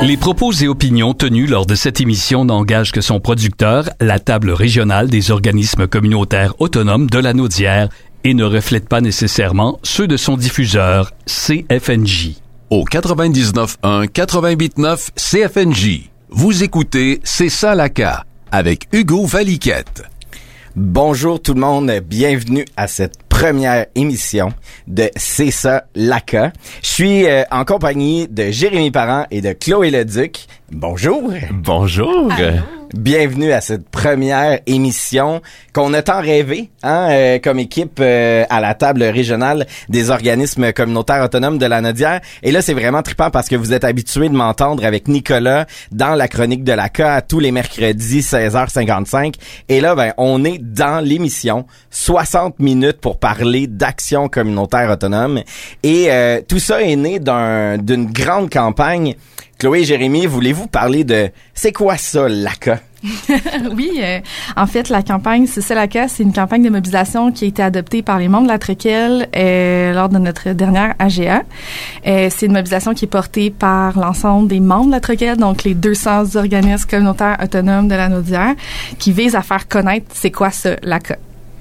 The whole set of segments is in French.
Les propos et opinions tenus lors de cette émission n'engagent que son producteur, la table régionale des organismes communautaires autonomes de la Naudière, et ne reflètent pas nécessairement ceux de son diffuseur, CFNJ. Au 99.1, 88.9 CFNJ, vous écoutez C'est ça la K avec Hugo Valiquette. Bonjour tout le monde, bienvenue à cette première émission de C'est ça la K. Je suis en compagnie de Jérémy Parent et de Chloé Leduc. Bonjour. Bonjour. Allô. Bienvenue à cette première émission qu'on a tant rêvé, comme équipe à la table régionale des organismes communautaires autonomes de la Naudière. Et là, c'est vraiment trippant parce que vous êtes habitués de m'entendre avec Nicolas dans la chronique de la K tous les mercredis 16h55. Et là, on est dans l'émission 60 minutes pour parler d'action communautaire autonome. Et tout ça est né d'une grande campagne. Chloé et Jérémy, voulez-vous parler de c'est quoi ça, l'ACA? Oui, en fait, la campagne C'est ça l'ACA, c'est une campagne de mobilisation qui a été adoptée par les membres de la TRECEL lors de notre dernière AGA. C'est une mobilisation qui est portée par l'ensemble des membres de la TRECEL, donc les 200 organismes communautaires autonomes de la Naudière, qui vise à faire connaître c'est quoi ça, l'ACA.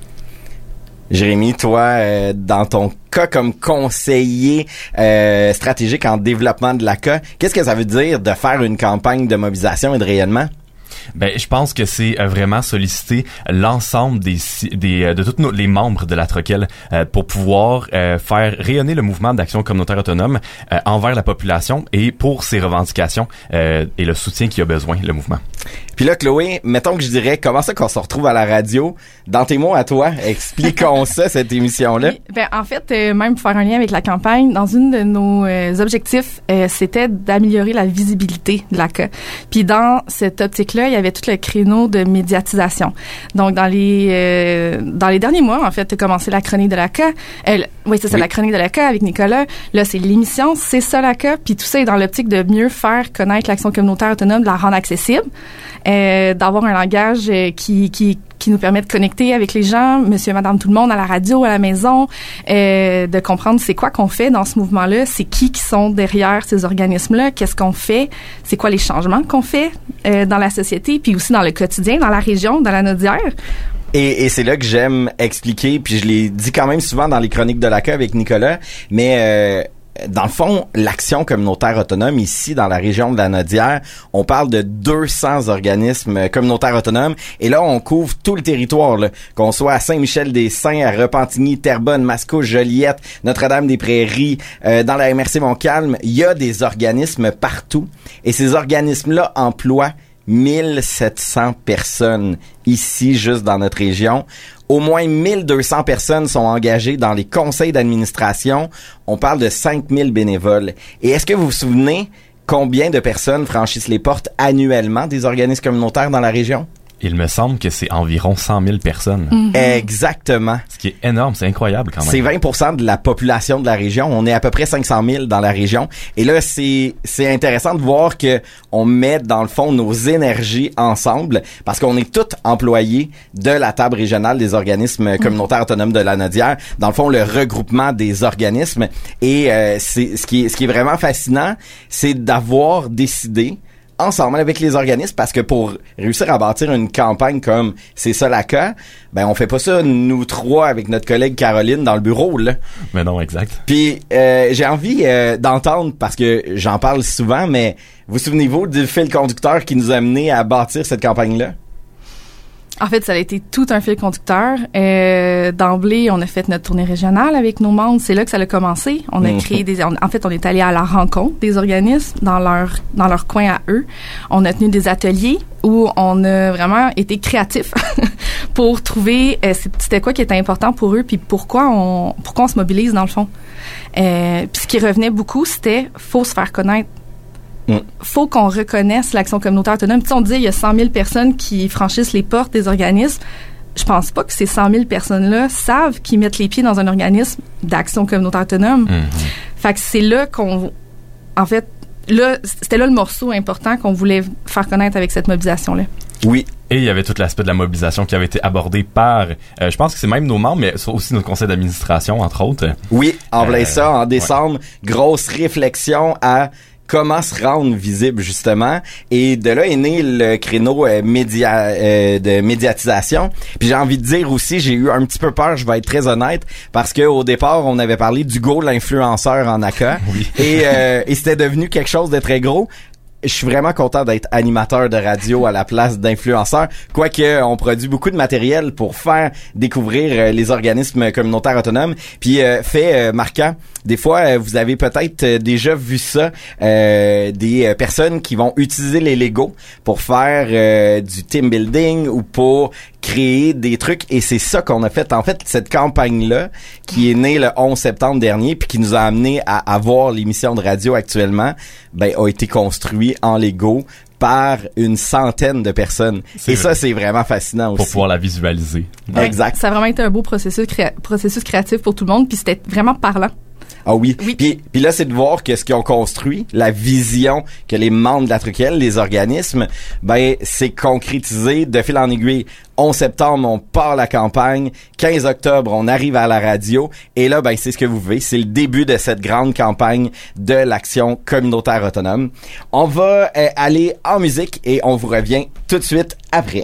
Jérémy, toi, dans ton cas comme conseiller stratégique en développement de l'ACA, qu'est-ce que ça veut dire de faire une campagne de mobilisation et de rayonnement? Ben, je pense que c'est vraiment solliciter l'ensemble de tous les membres de la TRECEL pour pouvoir faire rayonner le mouvement d'action communautaire autonome envers la population et pour ses revendications et le soutien qu'il a besoin, le mouvement. Puis là, Chloé, mettons que je dirais, comment ça qu'on se retrouve à la radio? Dans tes mots à toi, expliquons ça, cette émission-là. Oui, ben, en fait, même pour faire un lien avec la campagne, dans une de nos objectifs, c'était d'améliorer la visibilité de l'ACA. Puis dans cette optique-là, il y avait tout le créneau de médiatisation. Donc, dans les derniers mois, en fait, a commencé la chronique de l'ACA. La chronique de l'ACA avec Nicolas. Là, c'est l'émission C'est ça l'ACA. Puis tout ça est dans l'optique de mieux faire connaître l'action communautaire autonome, de la rendre accessible, d'avoir un langage qui nous permet de connecter avec les gens, monsieur, madame, tout le monde, à la radio, à la maison, de comprendre c'est quoi qu'on fait dans ce mouvement-là, c'est qui sont derrière ces organismes-là, qu'est-ce qu'on fait, c'est quoi les changements qu'on fait dans la société, puis aussi dans le quotidien, dans la région, dans la Naudière. Et c'est là que j'aime expliquer, puis je l'ai dit quand même souvent dans les chroniques de l'ACA avec Nicolas, mais dans le fond, l'action communautaire autonome ici dans la région de la Naudière, on parle de 200 organismes communautaires autonomes et là on couvre tout le territoire, là, qu'on soit à Saint-Michel-des-Saints, à Repentigny, Terrebonne, Mascouche, Joliette, Notre-Dame-des-Prairies, dans la MRC Montcalm, il y a des organismes partout et ces organismes-là emploient 1700 personnes ici, juste dans notre région. Au moins 1200 personnes sont engagées dans les conseils d'administration. On parle de 5000 bénévoles. Et est-ce que vous vous souvenez combien de personnes franchissent les portes annuellement des organismes communautaires dans la région? Il me semble que c'est environ 100 000 personnes. Mm-hmm. Exactement. Ce qui est énorme, c'est incroyable quand même. C'est 20% de la population de la région. On est à peu près 500 000 dans la région. Et là, c'est intéressant de voir que on met dans le fond nos énergies ensemble parce qu'on est tous employés de la table régionale des organismes communautaires autonomes de la Naudière. Dans le fond, le regroupement des organismes. Et ce qui est vraiment fascinant, c'est d'avoir décidé ensemble avec les organismes, parce que pour réussir à bâtir une campagne comme C'est ça l'ACA, on fait pas ça nous trois avec notre collègue Caroline dans le bureau, là. Mais non, exact. Puis j'ai envie d'entendre, parce que j'en parle souvent, mais vous souvenez-vous du fil conducteur qui nous a amené à bâtir cette campagne-là? En fait, ça a été tout un fil conducteur. D'emblée, on a fait notre tournée régionale avec nos membres. C'est là que ça a commencé. On a créé on est allé à la rencontre des organismes dans leur coin à eux. On a tenu des ateliers où on a vraiment été créatifs pour trouver c'était quoi qui était important pour eux puis pourquoi on se mobilise dans le fond. Puis ce qui revenait beaucoup, c'était faut se faire connaître. Faut qu'on reconnaisse l'action communautaire autonome. Puis on dit il y a 100 000 personnes qui franchissent les portes des organismes. Je pense pas que ces 100 000 personnes-là savent qu'ils mettent les pieds dans un organisme d'action communautaire autonome. Fait que c'est là c'était là le morceau important qu'on voulait faire connaître avec cette mobilisation-là. Oui. Et il y avait tout l'aspect de la mobilisation qui avait été abordé par, je pense que c'est même nos membres, mais aussi notre conseil d'administration, entre autres. Oui, en plein ça, en décembre, grosse réflexion à comment se rendre visible justement. Et de là est né le créneau de médiatisation. Puis j'ai envie de dire aussi, j'ai eu un petit peu peur, je vais être très honnête, parce que au départ, on avait parlé d'Hugo l'influenceur en ACA. Oui. Et c'était devenu quelque chose de très gros. Je suis vraiment content d'être animateur de radio à la place d'influenceur, quoique on produit beaucoup de matériel pour faire découvrir les organismes communautaires autonomes. Puis fait marquant, des fois vous avez peut-être déjà vu ça, des personnes qui vont utiliser les Legos pour faire du team building ou pour créer des trucs, et c'est ça qu'on a fait. En fait, cette campagne-là, qui est née le 11 septembre dernier, puis qui nous a amené à avoir l'émission de radio actuellement, ben, a été construit en Lego par une centaine de personnes. Et ça, c'est vraiment fascinant aussi. Pour pouvoir la visualiser. Exact. Ça a vraiment été un beau processus créatif pour tout le monde, puis c'était vraiment parlant. Ah oui. Puis là, c'est de voir que ce qu'ils ont construit, la vision que les membres de la Truquelle, les organismes, ben, c'est concrétisé de fil en aiguille. 11 septembre, on part la campagne. 15 octobre, on arrive à la radio. Et là, ben, c'est ce que vous voyez. C'est le début de cette grande campagne de l'action communautaire autonome. On va aller en musique et on vous revient tout de suite après.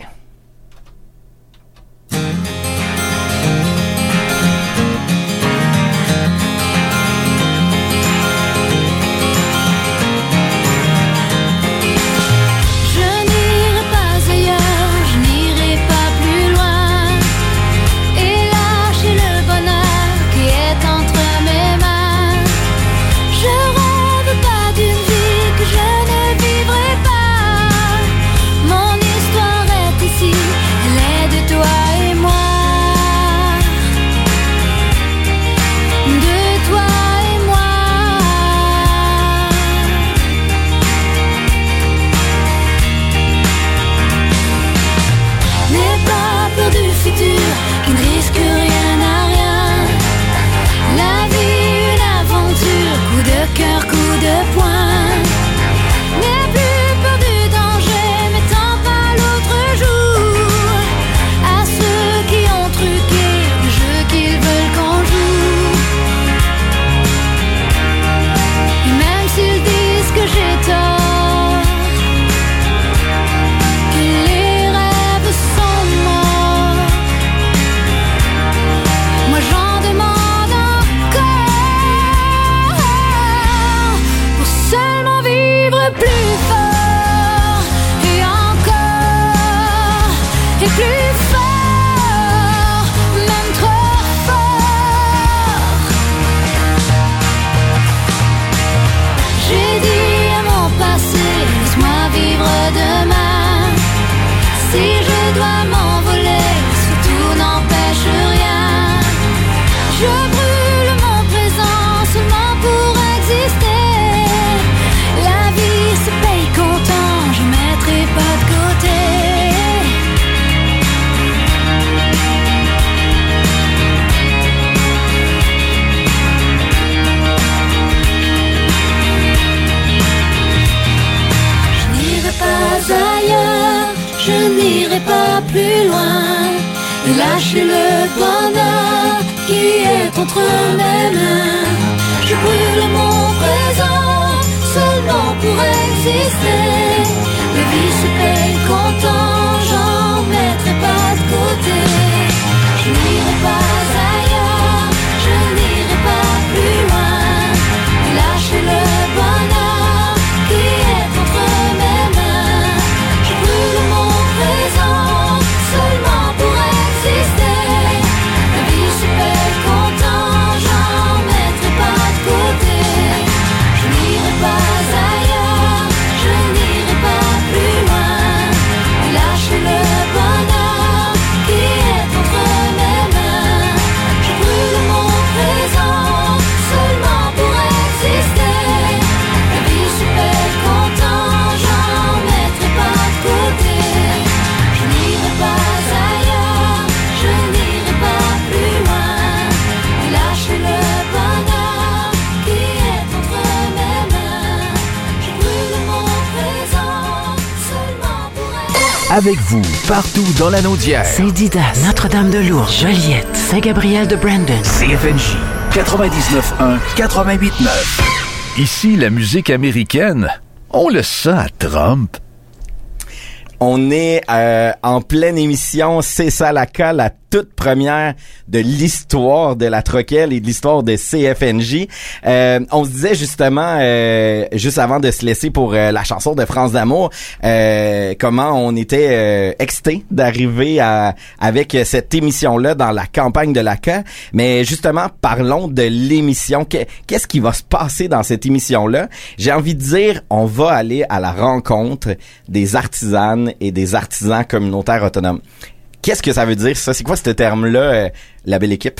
Plus loin et lâcher le bonheur qui est entre mes mains. Je brûle mon présent seulement pour exister. La vie se paye comptant, j'en mettrai pas de côté. Je n'irai pas ailleurs, je n'irai pas plus loin et lâcher le bonheur qui est entre mes mains. Je brûle mon présent seulement pour exister. La vie se paye comptant, j'en mettrai pas de côté. Je n'irai pas ailleurs, je n'irai pas plus loin. Lâcher le bonheur qui est entre mes mains. Je brûle mon présent seulement pour exister. La vie se paye comptant, j'en mettrai pas de côté. Je n'irai pas ailleurs, je n'irai pas plus loin. Lâcher le bonheur qui est entre mes mains. Je brûle mon présent seulement pour exister. Avec vous, partout dans la Naudière. Saint-Didas, Notre-Dame-de-Lourdes, Joliette, Saint-Gabriel de Brandon. CFNJ 99.1, 88.9. Ici, la musique américaine, on le sent à Trump. On est en pleine émission, c'est ça la toute première de l'histoire de la Troquelle et de l'histoire de CFNJ. On se disait justement, juste avant de se laisser pour la chanson de France d'amour, comment on était excités d'arriver avec cette émission-là dans la campagne de la CA. Mais justement, parlons de l'émission. Qu'est-ce qui va se passer dans cette émission-là? J'ai envie de dire, on va aller à la rencontre des artisanes et des artisans communautaires autonomes. Qu'est-ce que ça veut dire, ça? C'est quoi ce terme-là, la belle équipe?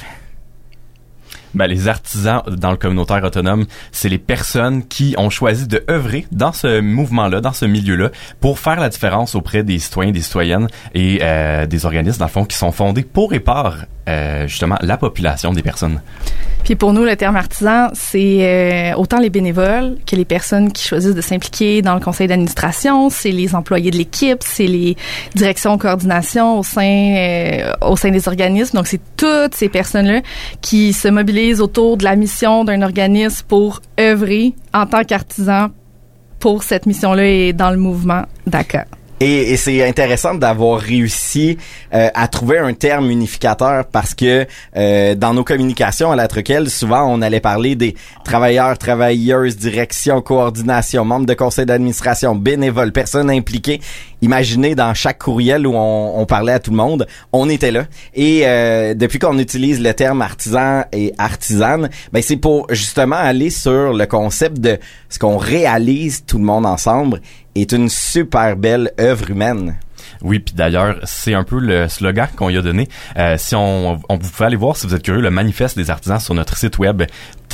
Ben, les artisans dans le communautaire autonome, c'est les personnes qui ont choisi de œuvrer dans ce mouvement-là, dans ce milieu-là, pour faire la différence auprès des citoyens, des citoyennes et des organismes, dans le fond, qui sont fondés pour et par, justement, la population des personnes. Puis pour nous, le terme artisan, c'est autant les bénévoles que les personnes qui choisissent de s'impliquer dans le conseil d'administration, c'est les employés de l'équipe, c'est les directions coordination au sein des organismes. Donc, c'est toutes ces personnes-là qui se mobilisent autour de la mission d'un organisme pour œuvrer en tant qu'artisan pour cette mission-là et dans le mouvement d'ACA. Et c'est intéressant d'avoir réussi à trouver un terme unificateur parce que dans nos communications à la Troquelle, souvent on allait parler des travailleurs, travailleuses, direction, coordination, membres de conseil d'administration, bénévoles, personnes impliquées. Imaginez dans chaque courriel où on parlait à tout le monde, on était là. Et depuis qu'on utilise le terme artisan et artisane, ben c'est pour justement aller sur le concept de ce qu'on réalise tout le monde ensemble est une super belle œuvre humaine. Oui, puis d'ailleurs, c'est un peu le slogan qu'on y a donné. Si on vous pouvez aller voir, si vous êtes curieux, le manifeste des artisans sur notre site web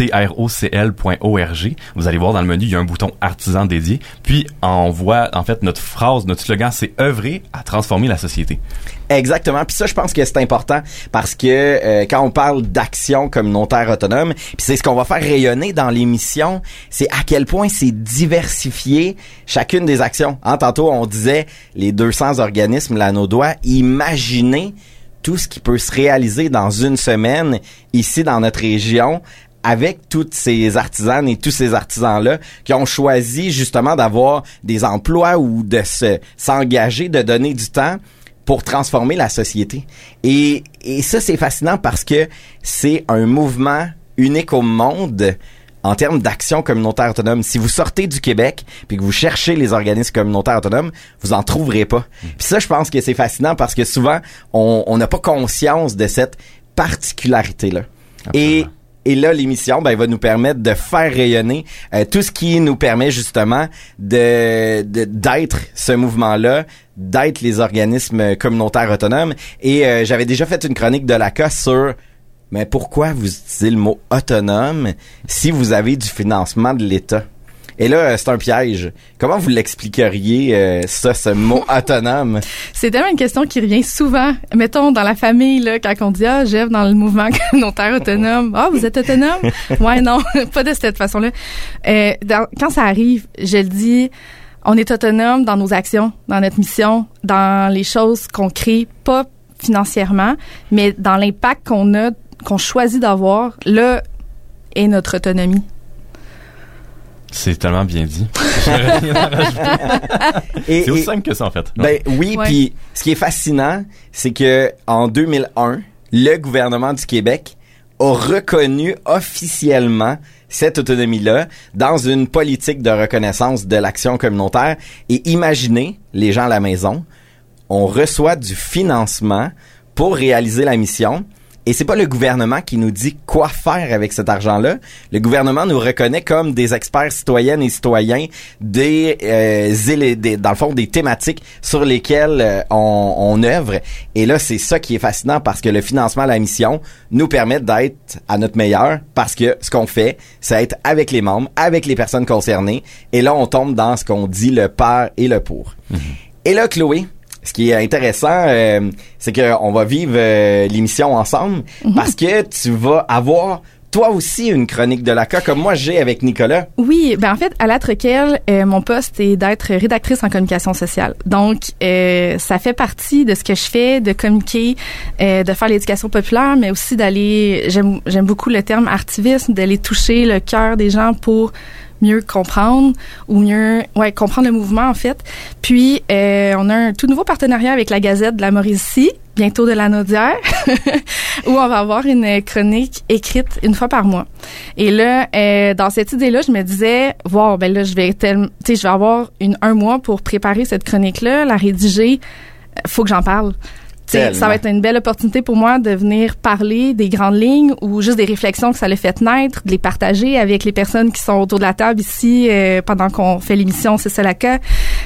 trocl.org. Vous allez voir dans le menu, il y a un bouton artisan dédié. Puis on voit, en fait, notre phrase, notre slogan, c'est œuvrer à transformer la société. Exactement. Puis ça, je pense que c'est important parce que quand on parle d'action communautaire autonome, puis c'est ce qu'on va faire rayonner dans l'émission, c'est à quel point c'est diversifié chacune des actions. Tantôt, on disait les 200 organismes là à nos doigts. Imaginez tout ce qui peut se réaliser dans une semaine ici dans notre région avec toutes ces artisanes et tous ces artisans-là qui ont choisi justement d'avoir des emplois ou de s'engager, de donner du temps pour transformer la société. Et ça, c'est fascinant parce que c'est un mouvement unique au monde en termes d'action communautaire autonome. Si vous sortez du Québec puis que vous cherchez les organismes communautaires autonomes, vous en trouverez pas. Puis ça, je pense que c'est fascinant parce que souvent, on n'a pas conscience de cette particularité-là. Absolument. Et là, l'émission, va nous permettre de faire rayonner tout ce qui nous permet justement d'être ce mouvement-là, d'être les organismes communautaires autonomes. Et j'avais déjà fait une chronique de la CA sur mais pourquoi vous utilisez le mot autonome si vous avez du financement de l'État? Et là, c'est un piège. Comment vous l'expliqueriez, ce mot autonome? C'est tellement une question qui revient souvent. Mettons, dans la famille, là, quand on dit « Ah, Jeff, dans le mouvement communautaire autonome. Ah, vous êtes autonome? » Ouais, non, pas de cette façon-là. Quand ça arrive, je le dis, on est autonome dans nos actions, dans notre mission, dans les choses qu'on crée, pas financièrement, mais dans l'impact qu'on choisit d'avoir, là, est notre autonomie. C'est tellement bien dit. J'aurais rien à rajouter. C'est aussi simple que ça, en fait. Ben oui, ouais. Puis ce qui est fascinant, c'est que en 2001, le gouvernement du Québec a reconnu officiellement cette autonomie-là dans une politique de reconnaissance de l'action communautaire. Et imaginez, les gens à la maison, on reçoit du financement pour réaliser la mission. Et c'est pas le gouvernement qui nous dit quoi faire avec cet argent-là. Le gouvernement nous reconnaît comme des experts citoyennes et citoyens dans le fond, des thématiques sur lesquelles on œuvre. Et là, c'est ça qui est fascinant parce que le financement à la mission nous permet d'être à notre meilleur parce que ce qu'on fait, c'est être avec les membres, avec les personnes concernées. Et là, on tombe dans ce qu'on dit le par et le pour. Mm-hmm. Et là, Chloé, ce qui est intéressant, c'est qu'on va vivre l'émission ensemble parce que tu vas avoir toi aussi une chronique de la CA comme moi j'ai avec Nicolas. Oui, ben en fait, à la Troquelle, mon poste est d'être rédactrice en communication sociale. Donc, ça fait partie de ce que je fais, de communiquer, de faire l'éducation populaire, mais aussi d'aller, j'aime beaucoup le terme artivisme, d'aller toucher le cœur des gens pour mieux comprendre ou mieux comprendre le mouvement en fait. Puis on a un tout nouveau partenariat avec la Gazette de la Mauricie, bientôt de la Naudière, où on va avoir une chronique écrite une fois par mois. Et là, dans cette idée-là, je me disais, wow, ben là, je vais avoir un mois pour préparer cette chronique-là, la rédiger. Faut que j'en parle. Ça va être une belle opportunité pour moi de venir parler des grandes lignes ou juste des réflexions que ça l'a fait naître, de les partager avec les personnes qui sont autour de la table ici pendant qu'on fait l'émission C'est ça la cas.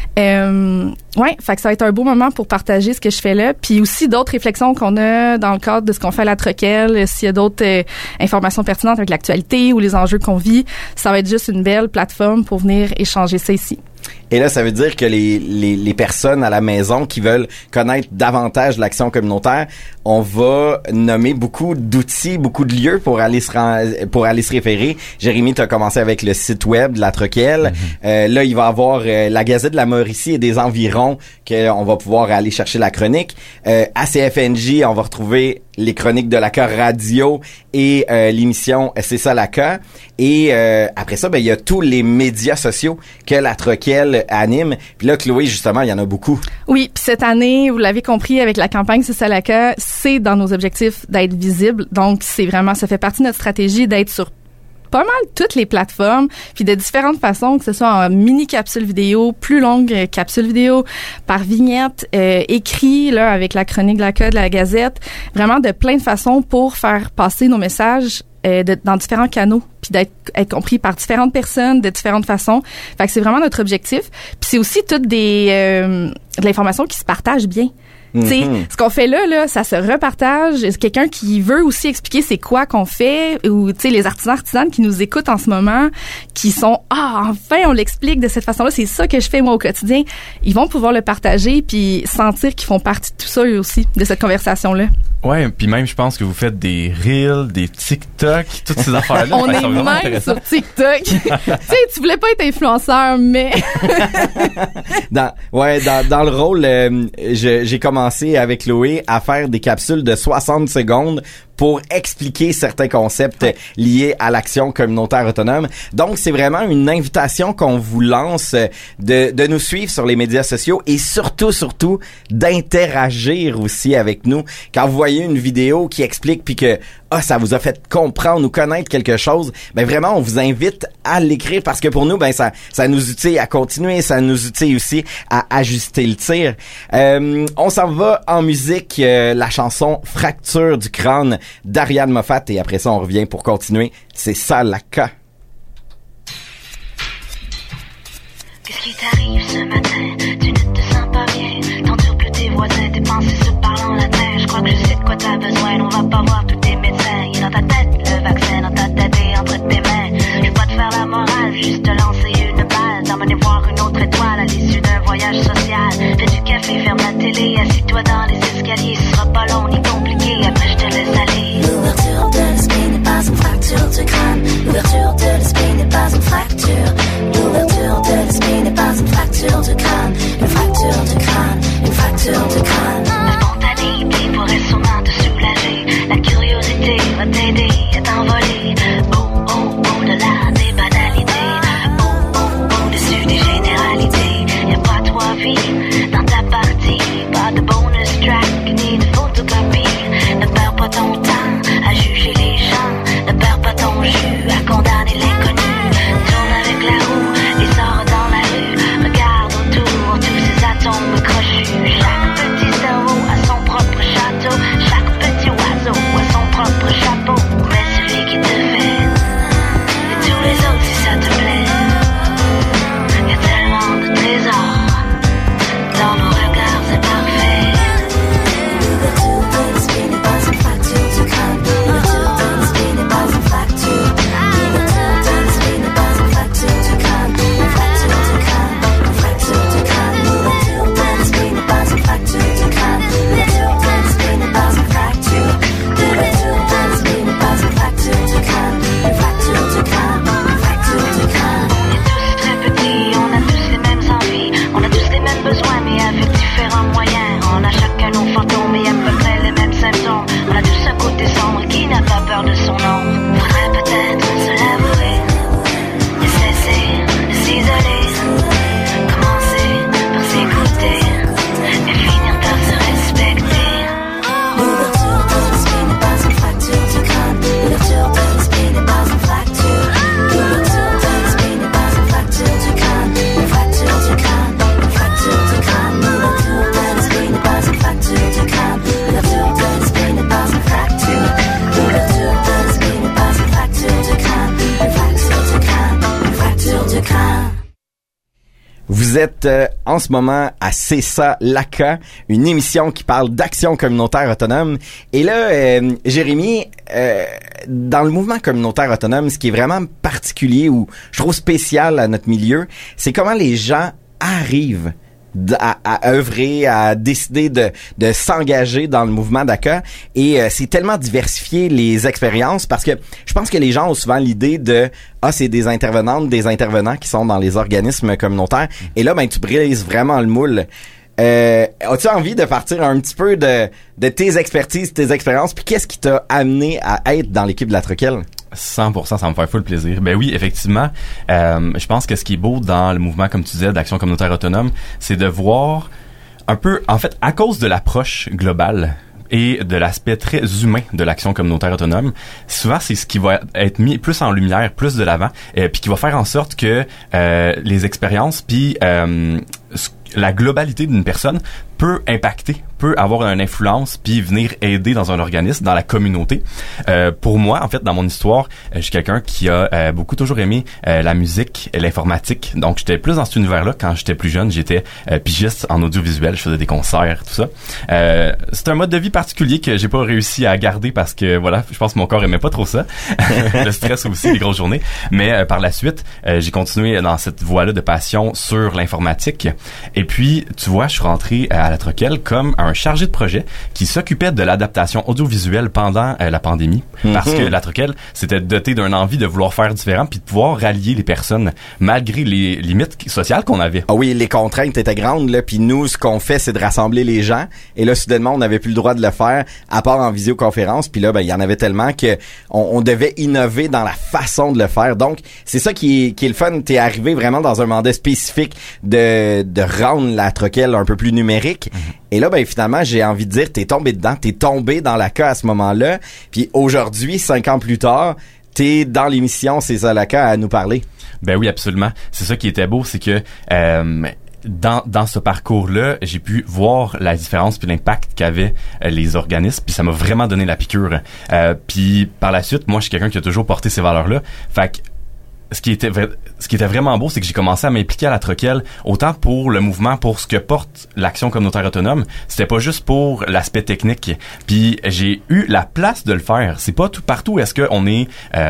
Fait que ça va être un beau moment pour partager ce que je fais là, puis aussi d'autres réflexions qu'on a dans le cadre de ce qu'on fait à la Troquelle, s'il y a d'autres informations pertinentes avec l'actualité ou les enjeux qu'on vit, ça va être juste une belle plateforme pour venir échanger ça ici. Et là, ça veut dire que les personnes à la maison qui veulent connaître davantage l'action communautaire, on va nommer beaucoup d'outils, beaucoup de lieux pour aller se référer. Jérémy, tu as commencé avec le site web de la Troquelle. Là, il va y avoir la Gazette de la Mauricie et des environs qu'on va pouvoir aller chercher la chronique. À CFNJ, on va retrouver les chroniques de la CA Radio et l'émission C'est ça la CA. Et après ça, ben il y a tous les médias sociaux que la Troquelle anime. Puis là, Chloé, justement, il y en a beaucoup. Oui, puis cette année, vous l'avez compris, avec la campagne C'est ça la CA, c'est dans nos objectifs d'être visible. Donc, c'est vraiment, ça fait partie de notre stratégie d'être sur pas mal toutes les plateformes, puis de différentes façons, que ce soit en mini capsule vidéo, plus longue capsule vidéo, par vignette, écrit là avec la chronique de la CA de la Gazette, vraiment de plein de façons pour faire passer nos messages dans différents canaux, puis être compris par différentes personnes de différentes façons. Fait que c'est vraiment notre objectif. Puis c'est aussi toutes de l'information qui se partage bien. T'sais, ce qu'on fait là, ça se repartage. Quelqu'un qui veut aussi expliquer c'est quoi qu'on fait, ou les artisanes qui nous écoutent en ce moment, qui sont enfin on l'explique de cette façon-là, c'est ça que je fais moi au quotidien. Ils vont pouvoir le partager puis sentir qu'ils font partie de tout ça eux aussi, de cette conversation-là. Ouais, puis même je pense que vous faites des Reels, des TikTok, toutes ces affaires-là. On est même sur TikTok. Tu sais, tu voulais pas être influenceur, mais dans le rôle, j'ai commencé avec Chloé à faire des capsules de 60 secondes pour expliquer certains concepts liés à l'action communautaire autonome. Donc, c'est vraiment une invitation qu'on vous lance de nous suivre sur les médias sociaux et surtout, d'interagir aussi avec nous. Quand vous voyez une vidéo qui explique puis que ça vous a fait comprendre ou connaître quelque chose, ben vraiment, on vous invite à l'écrire parce que pour nous, ben ça nous utile à continuer, ça nous utile aussi à ajuster le tir. On s'en va en musique, la chanson Fracture du crâne d'Ariane Moffat et après ça, on revient pour continuer. C'est ça la CA. Qu'est-ce qui t'arrive ce matin? Tu ne te sens pas bien. T'endures plus tes voisins, tes pensées se parlent en latin. Je crois que je sais de quoi t'as besoin. On va pas voir tous tes médecins. Il est dans ta tête, le vaccin dans ta tête et entre tes mains. Je veux pas te faire la morale, juste te lancer une balle. T'emmener voir une autre étoile à l'issue d'un voyage social. Fais du café, ferme la télé, assis-toi dans les escaliers. Ce sera pas long ni compliqué, après je te laisse aller. L'ouverture de l'esprit n'est pas une fracture du crâne. L'ouverture de l'esprit n'est pas une fracture. L'ouverture de l'esprit n'est pas une fracture du crâne. Une fracture du crâne, une fracture du crâne. La spontanéité pourrait sûrement te soulager. La curiosité va t'aider à t'envoler. Au-delà des banalités. Au-dessus des généralités. Y'a pas trois vies dans ta partie. Pas de bonus track ni de photocopie. êtes en ce moment à C'est ça, l'ACA, une émission qui parle d'action communautaire autonome. Et là, Jérémy, dans le mouvement communautaire autonome, ce qui est vraiment particulier ou je trouve spécial à notre milieu, c'est comment les gens arrivent à œuvrer, à décider de s'engager dans le mouvement d'ACA. Et c'est tellement diversifié les expériences parce que je pense que les gens ont souvent l'idée de c'est des intervenantes, des intervenants qui sont dans les organismes communautaires. Et là, ben tu brises vraiment le moule. As-tu envie de partir un petit peu de tes expertises, tes expériences, puis qu'est-ce qui t'a amené à être dans l'équipe de la Troquelle? 100%, ça me fait full plaisir. Ben oui, effectivement, je pense que ce qui est beau dans le mouvement, comme tu disais, d'action communautaire autonome, c'est de voir un peu, en fait, à cause de l'approche globale et de l'aspect très humain de l'action communautaire autonome, souvent c'est ce qui va être mis plus en lumière, plus de l'avant, puis qui va faire en sorte que les expériences, puis la globalité d'une personne peut impacter, peut avoir une influence, puis venir aider dans un organisme, dans la communauté. Pour moi, en fait, dans mon histoire, je suis quelqu'un qui a beaucoup toujours aimé la musique et l'informatique. Donc, j'étais plus dans cet univers-là. Quand j'étais plus jeune, j'étais pigiste en audiovisuel. Je faisais des concerts, tout ça. C'est un mode de vie particulier que j'ai pas réussi à garder parce que, voilà, je pense que mon corps aimait pas trop ça. Le stress aussi, les grosses journées. Mais par la suite, j'ai continué dans cette voie-là de passion sur l'informatique. Et puis, tu vois, je suis rentré à la Troquelle comme un chargé de projet qui s'occupait de l'adaptation audiovisuelle pendant la pandémie. Parce que la Troquelle s'était dotée d'une envie de vouloir faire différent puis de pouvoir rallier les personnes malgré les limites sociales qu'on avait. Ah oui, les contraintes étaient grandes, là, puis nous, ce qu'on fait, c'est de rassembler les gens. Et là, soudainement, on n'avait plus le droit de le faire, à part en visioconférence. Puis là, ben, il y en avait tellement que on devait innover dans la façon de le faire. Donc, c'est ça qui est le fun. T'es arrivé vraiment dans un mandat spécifique de rendre la Troquelle un peu plus numérique. Et là, ben finalement, j'ai envie de dire, t'es tombé dedans, t'es tombé dans la CA à ce moment-là. Puis aujourd'hui, 5 ans plus tard, t'es dans l'émission C'est ça la CA à nous parler. Ben oui, absolument. C'est ça qui était beau, c'est que dans ce parcours-là, j'ai pu voir la différence puis l'impact qu'avaient les organismes, puis ça m'a vraiment donné la piqûre. Puis par la suite, moi, je suis quelqu'un qui a toujours porté ces valeurs-là. Fait que ce qui était vraiment beau, c'est que j'ai commencé à m'impliquer à la Troquelle, autant pour le mouvement, pour ce que porte l'action communautaire autonome. C'était pas juste pour l'aspect technique. Puis j'ai eu la place de le faire. C'est pas tout partout est-ce qu'on est,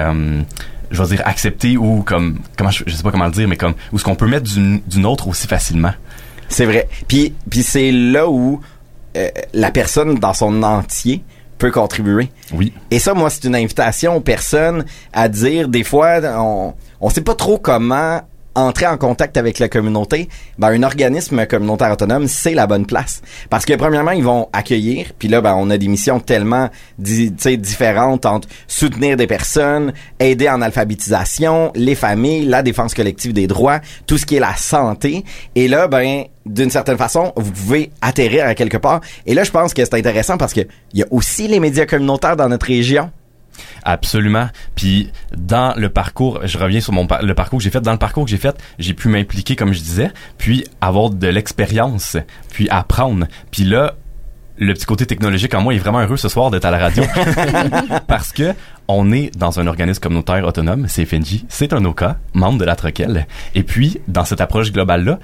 je vais dire, accepté ou comme, je sais pas comment le dire, mais comme, où est-ce qu'on peut mettre d'une autre aussi facilement. C'est vrai. Puis c'est là où la personne dans son entier peut contribuer. Oui. Et ça, moi, c'est une invitation aux personnes à dire, des fois, on sait pas trop comment entrer en contact avec la communauté. Ben, un organisme communautaire autonome, c'est la bonne place. Parce que, premièrement, ils vont accueillir, puis là, ben, on a des missions tellement, différentes entre soutenir des personnes, aider en alphabétisation, les familles, la défense collective des droits, tout ce qui est la santé. Et là, ben, d'une certaine façon, vous pouvez atterrir à quelque part. Et là, je pense que c'est intéressant parce que il y a aussi les médias communautaires dans notre région. Absolument. Puis dans le parcours, je reviens sur le parcours que j'ai fait. Dans le parcours que j'ai fait, j'ai pu m'impliquer, comme je disais, puis avoir de l'expérience, puis apprendre. Puis là, le petit côté technologique en moi est vraiment heureux ce soir d'être à la radio parce que on est dans un organisme communautaire autonome, CFNJ, c'est un OCA, membre de la Troquelle. Et puis, dans cette approche globale-là,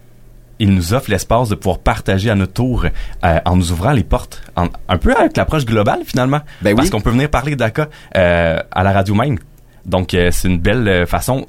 il nous offre l'espace de pouvoir partager à notre tour en nous ouvrant les portes, un peu avec l'approche globale finalement, ben parce oui. qu'on peut venir parler d'ACA à la radio même. Donc c'est une belle façon.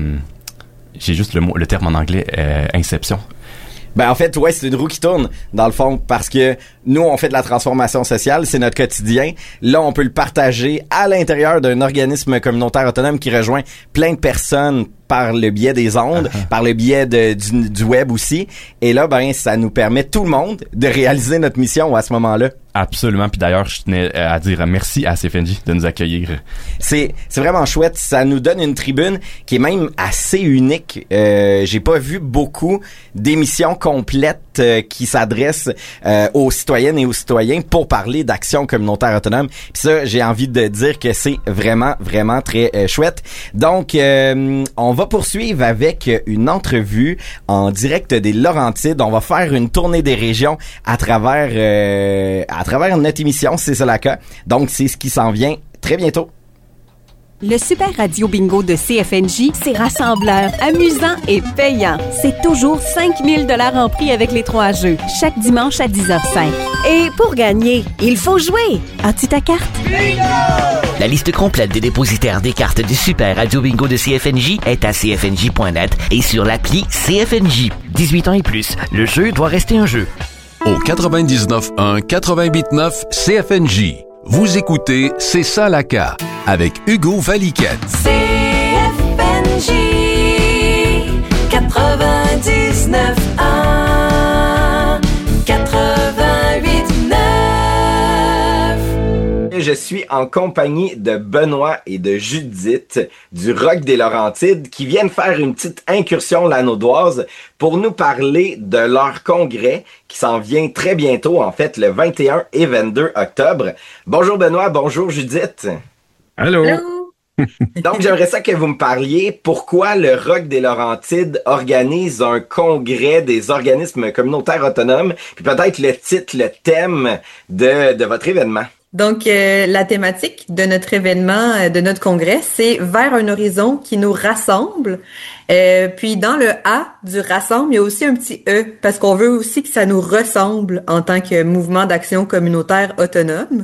J'ai juste le terme en anglais, inception. Ben en fait, ouais, c'est une roue qui tourne dans le fond parce que nous on fait de la transformation sociale, c'est notre quotidien. Là, on peut le partager à l'intérieur d'un organisme communautaire autonome qui rejoint plein de personnes par le biais des ondes, par le biais du web aussi. Et là, ben ça nous permet tout le monde de réaliser notre mission à ce moment-là. Absolument. Puis d'ailleurs, je tenais à dire merci à CFNJ de nous accueillir. C'est vraiment chouette. Ça nous donne une tribune qui est même assez unique. J'ai pas vu beaucoup d'émissions complètes qui s'adressent aux citoyennes et aux citoyens pour parler d'action communautaire autonome. Puis ça, j'ai envie de dire que c'est vraiment, vraiment très chouette. Donc, on va poursuivre avec une entrevue en direct des Laurentides. On va faire une tournée des régions à travers notre émission, c'est ça la cas. Donc, c'est ce qui s'en vient très bientôt. Le Super Radio Bingo de CFNJ, c'est rassembleur, amusant et payant. C'est toujours 5 000 $ en prix avec les 3 jeux, chaque dimanche à 10h05. Et pour gagner, il faut jouer. As-tu ta carte? Bingo! La liste complète des dépositaires des cartes du Super Radio Bingo de CFNJ est à cfnj.net et sur l'appli CFNJ. 18 ans et plus, le jeu doit rester un jeu. Au 99.1, 88.9 CFNJ. Vous écoutez C'est ça la CA avec Hugo Valiquette. CFNJ 99.1 88.9. Je suis en compagnie de Benoît et de Judith du Roc des Laurentides qui viennent faire une petite incursion lanaudoise pour nous parler de leur congrès qui s'en vient très bientôt, en fait, le 21 et 22 octobre. Bonjour Benoît, bonjour Judith. Allô. Allô. Donc, j'aimerais ça que vous me parliez pourquoi le Roc des Laurentides organise un congrès des organismes communautaires autonomes, puis peut-être le titre, le thème de votre événement. Donc, la thématique de notre événement, de notre congrès, c'est vers un horizon qui nous rassemble. Puis dans le A du rassemble, il y a aussi un petit E, parce qu'on veut aussi que ça nous ressemble en tant que mouvement d'action communautaire autonome.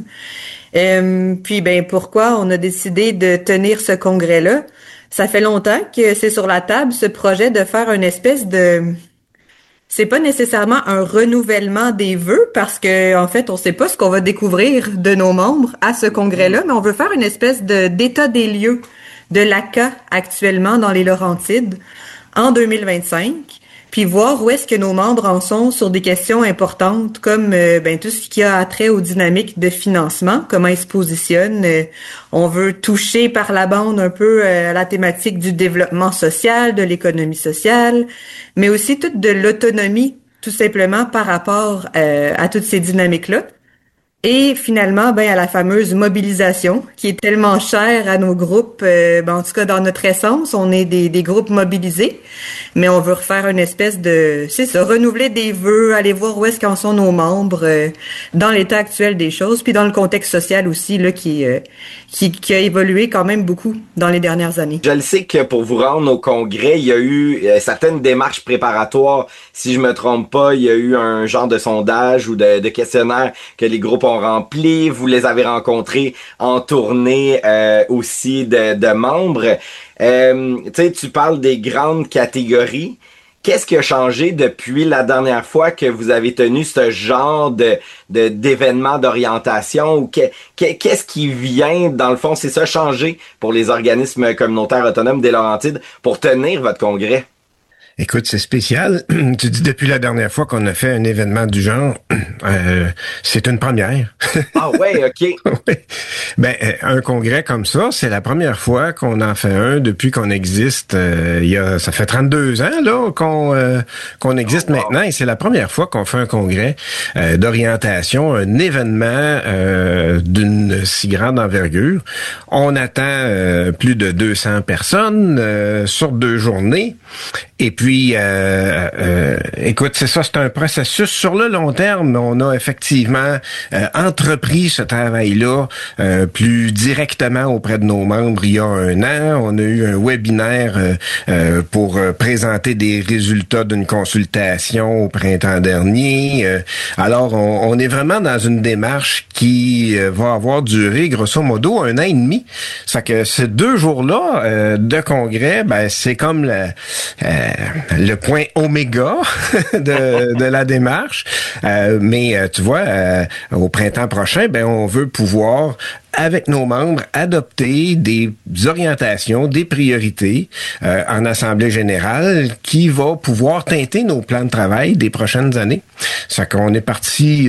Puis pourquoi on a décidé de tenir ce congrès-là? Ça fait longtemps que c'est sur la table ce projet de faire une espèce de... C'est pas nécessairement un renouvellement des vœux parce que en fait, on sait pas ce qu'on va découvrir de nos membres à ce congrès-là, mais on veut faire une espèce d'état des lieux de l'ACA actuellement dans les Laurentides en 2025, puis voir où est-ce que nos membres en sont sur des questions importantes comme tout ce qui a trait aux dynamiques de financement, comment ils se positionnent. On veut toucher par la bande un peu à la thématique du développement social, de l'économie sociale, mais aussi toute de l'autonomie, tout simplement par rapport à toutes ces dynamiques-là. Et finalement, à la fameuse mobilisation qui est tellement chère à nos groupes. En tout cas, dans notre essence, on est des groupes mobilisés, mais on veut refaire une espèce de, c'est ça, renouveler des vœux, aller voir où est-ce qu'en sont nos membres dans l'état actuel des choses, puis dans le contexte social aussi là qui a évolué quand même beaucoup dans les dernières années. Je le sais que pour vous rendre au congrès, il y a eu certaines démarches préparatoires. Si je me trompe pas, il y a eu un genre de sondage ou de questionnaire que les groupes ont rempli. Vous les avez rencontrés en tournée aussi de membres. Tu parles des grandes catégories. Qu'est-ce qui a changé depuis la dernière fois que vous avez tenu ce genre d'événement d'orientation ou qu'est-ce qui vient, dans le fond, c'est ça, changer pour les organismes communautaires autonomes des Laurentides pour tenir votre congrès? Écoute, c'est spécial. Tu dis depuis la dernière fois qu'on a fait un événement du genre, c'est une première. Ah ouais, ok. Oui. Un congrès comme ça, c'est la première fois qu'on en fait un depuis qu'on existe. Ça fait 32 ans là qu'on existe maintenant, et c'est la première fois qu'on fait un congrès d'orientation, un événement d'une si grande envergure. On attend plus de 200 personnes sur 2 journées. Et puis, écoute, c'est ça, c'est un processus sur le long terme. On a effectivement entrepris ce travail-là plus directement auprès de nos membres il y a 1 an. On a eu un webinaire pour présenter des résultats d'une consultation au printemps dernier. Alors, on est vraiment dans une démarche qui va avoir duré grosso modo 1 an et demi. Ça fait que ces 2 jours-là de congrès, c'est comme le point oméga de la démarche. Mais tu vois, au printemps prochain, on veut pouvoir, avec nos membres, adopter des orientations, des priorités en assemblée générale qui va pouvoir teinter nos plans de travail des prochaines années. Ça fait qu'on est parti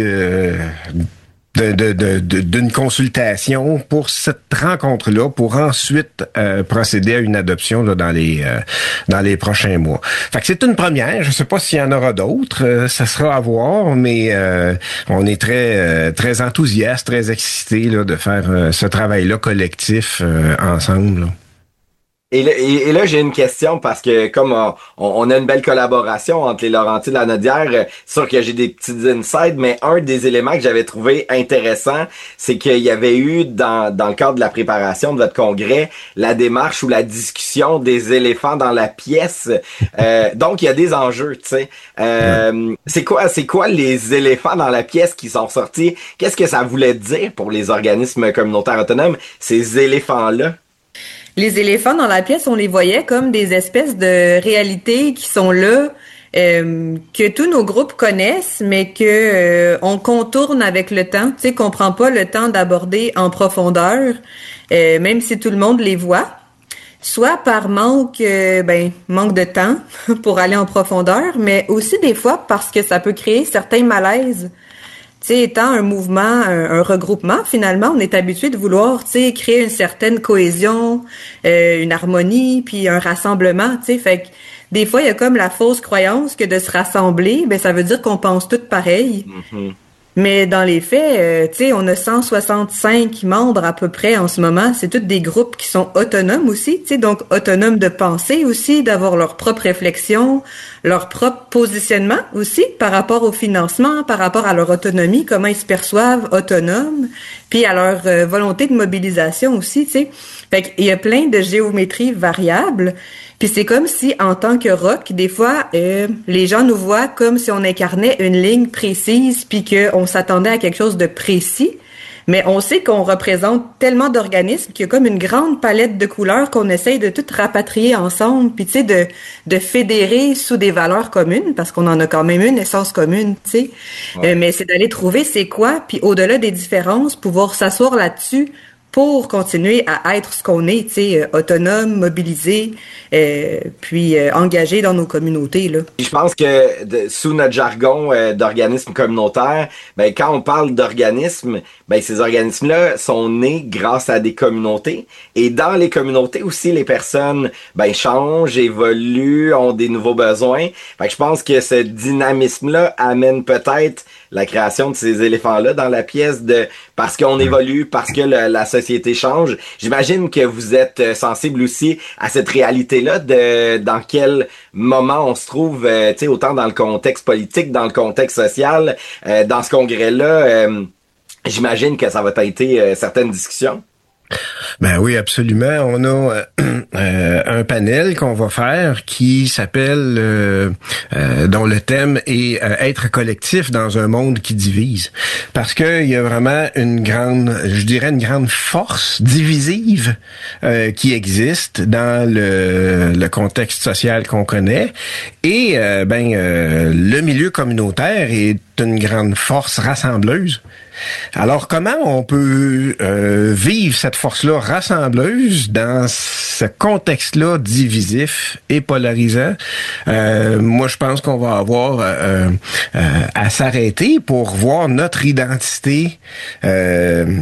d'une consultation pour cette rencontre-là, pour ensuite procéder à une adoption là, dans les prochains mois. Fait que c'est une première. Je sais pas s'il y en aura d'autres. Ça sera à voir, mais on est très enthousiaste, très excité là, de faire ce travail-là collectif ensemble. Là. Et là, j'ai une question parce que comme on a une belle collaboration entre les Laurentides et la Nodière, c'est sûr que j'ai des petites insides, mais un des éléments que j'avais trouvé intéressant, c'est qu'il y avait eu dans le cadre de la préparation de votre congrès, la démarche ou la discussion des éléphants dans la pièce. Donc, il y a des enjeux, tu sais. C'est quoi les éléphants dans la pièce qui sont sortis? Qu'est-ce que ça voulait dire pour les organismes communautaires autonomes, ces éléphants-là? Les éléphants dans la pièce, on les voyait comme des espèces de réalités qui sont là, que tous nos groupes connaissent, mais que on contourne avec le temps. Tu sais, qu'on prend pas le temps d'aborder en profondeur, même si tout le monde les voit. Soit par manque de temps pour aller en profondeur, mais aussi des fois parce que ça peut créer certains malaises. Tu sais, étant un mouvement, un regroupement, finalement, on est habitué de vouloir, tu sais, créer une certaine cohésion, une harmonie, puis un rassemblement, tu sais. Fait que des fois, il y a comme la fausse croyance que de se rassembler, ça veut dire qu'on pense toutes pareil. Mm-hmm. Mais dans les faits, tu sais, on a 165 membres à peu près en ce moment. C'est tous des groupes qui sont autonomes aussi, tu sais, donc autonomes de penser aussi, d'avoir leur propre réflexion, leur propre positionnement aussi par rapport au financement, par rapport à leur autonomie, comment ils se perçoivent autonomes, puis à leur volonté de mobilisation aussi, tu sais. Fait qu'il y a plein de géométries variables. Puis c'est comme si, en tant que rock, des fois, les gens nous voient comme si on incarnait une ligne précise, puis qu'on s'attendait à quelque chose de précis. Mais on sait qu'on représente tellement d'organismes qu'il y a comme une grande palette de couleurs qu'on essaye de toutes rapatrier ensemble, puis tu sais, de fédérer sous des valeurs communes, parce qu'on en a quand même une essence commune, tu sais. Ouais. Mais c'est d'aller trouver c'est quoi, puis au-delà des différences, pouvoir s'asseoir là-dessus pour continuer à être ce qu'on est, tu sais, autonome, mobilisé, puis engagé dans nos communautés, là. Je pense que sous notre jargon d'organisme communautaire, quand on parle d'organismes, ces organismes-là sont nés grâce à des communautés. Et dans les communautés aussi, les personnes changent, évoluent, ont des nouveaux besoins. Fait que je pense que ce dynamisme-là amène peut-être la création de ces éléphants-là dans la pièce parce qu'on évolue, parce que la société change. J'imagine que vous êtes sensible aussi à cette réalité-là dans quel moment on se trouve, tu sais, autant dans le contexte politique, dans le contexte social, dans ce congrès-là. J'imagine que ça va être certaines discussions. Ben oui, absolument. On a un panel qu'on va faire qui s'appelle, dont le thème est être collectif dans un monde qui divise. Parce que il y a vraiment une grande force divisive qui existe dans le contexte social qu'on connaît. Et le milieu communautaire est une grande force rassembleuse. Alors, comment on peut vivre cette force-là rassembleuse dans ce contexte-là divisif et polarisant? Moi, je pense qu'on va avoir à s'arrêter pour voir notre identité de